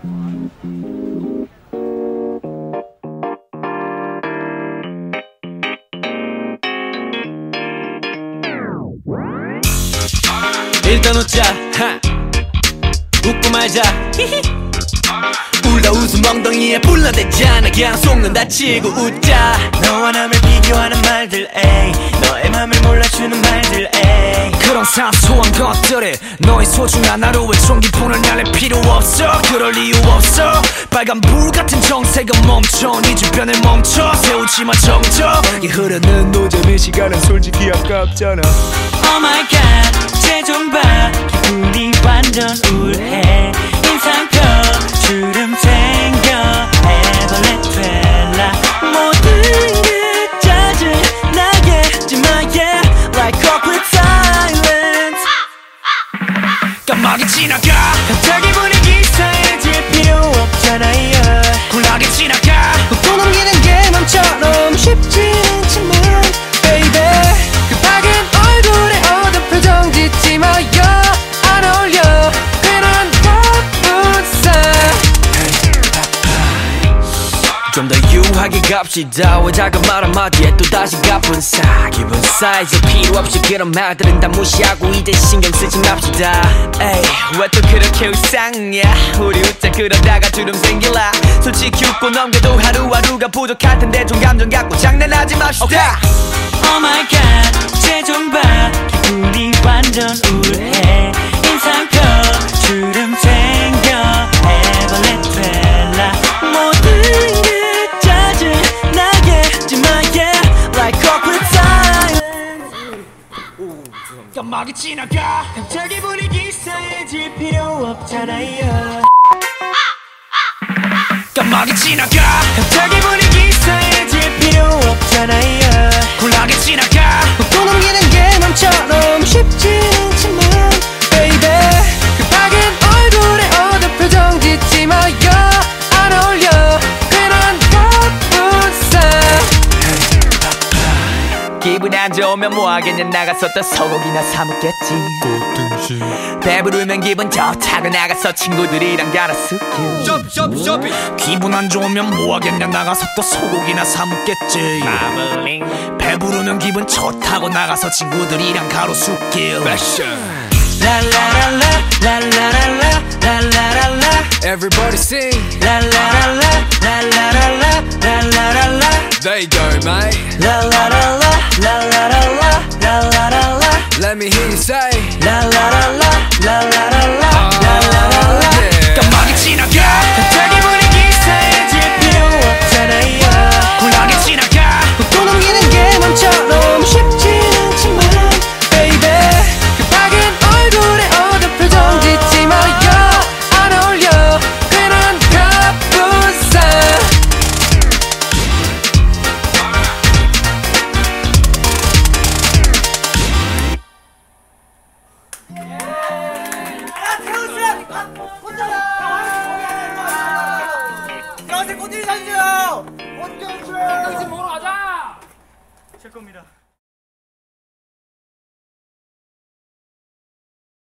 일단 웃자 웃고 말자 울다 웃음 엉덩이에 불나댔잖아. 그냥 속는다 치고 웃자. 너와 남을 비교하는 말들 에이, 너의 맘을 몰라주는 말들 에이. 그런 사소한 것들에 너의 소중한 하루에 총기폰을 날릴 필요 없어. 그럴 이유 없어. 빨간 불 같은 정색은 멈춰. 네 주변을 멈춰 세우지마 정적이 흐르는 노점의 시간은 솔직히 아깝잖아. Oh my god 쟤 좀 봐 기분이 완전 우울해. 인상껏 주름 생겨 해벌레 될라. 모든 게 짜증나게 하지마 yeah like awkward silence. 깜빡이 지나가 갑자기 분위기 싸해질 필요 없잖아요. 굴하게 지나가 또 넘기는 게 맘처럼 쉽지 않지만 baby 그 밝은 얼굴에 어두운 표정 짓지 마요. 안 어울려 괜한 바쁜 좀 더 유하게 갑시다. 왜 작은 말 한마디에 또다시 가쁜 사. 기분 사이즈 필요 없이 그런 말들은 다 무시하고 이제 신경 쓰지 맙시다. 에이 왜 또 그렇게 울상이야. 우리 웃자 그러다가 주름 생길라. 솔직히 웃고 넘겨도 하루하루가 부족할 텐데 좀 감정 갖고 장난하지 맙시다. okay. Oh my god 쟤 좀 봐 기분이 완전 우울해. 인상껏 주름 생겨 해벌레 될라. 모든 게 짜증나게 하지마 yeah like awkward silence. 깜빡이 지나가 갑자기 분위기 싸해질 필요 없잖아요. 깜빡이 지나가 갑자기 분위기 싸해질 필요 없잖아요. 굴하게 지나가 또 넘기는 게 맘처럼 쉽지 않지만 baby 그 밝은 얼굴에 어두운 표정 짓지 마요. 안 어울려 괜한 바쁜 기분 안 좋으면 뭐하겠냐. 나가서 또 소고기나 사 먹겠지. 배부르면 기분 좋다고 나가서 친구들이랑 갈아쓰기. 기분 안 좋으면 뭐하겠냐. 나가서 또 소고기나 사 먹겠지. 배부르면 기분 좋다고 나가서 친구들이랑 가로수길. 라라라라 라라라라 라라라라 Everybody sing 라라라라 라라라라 라라라라 There you go mate. 라라라라 라라라라 라라라라 Let me hear you say 라라라라 라라라라 라라라라. 깜빡이 지나가 갑자기 분위기 싸해질 필요 없잖아요. 굴하게 지나가 또 넘기는 게 맘처럼 쉽지 않지만 baby 그 밝은 얼굴에 어두운 표정 짓지 마요. 안 어울려 괜한 바쁜 꽃들이 사주세요! 꽃들! 당신 먹으러 가자! 제 겁니다.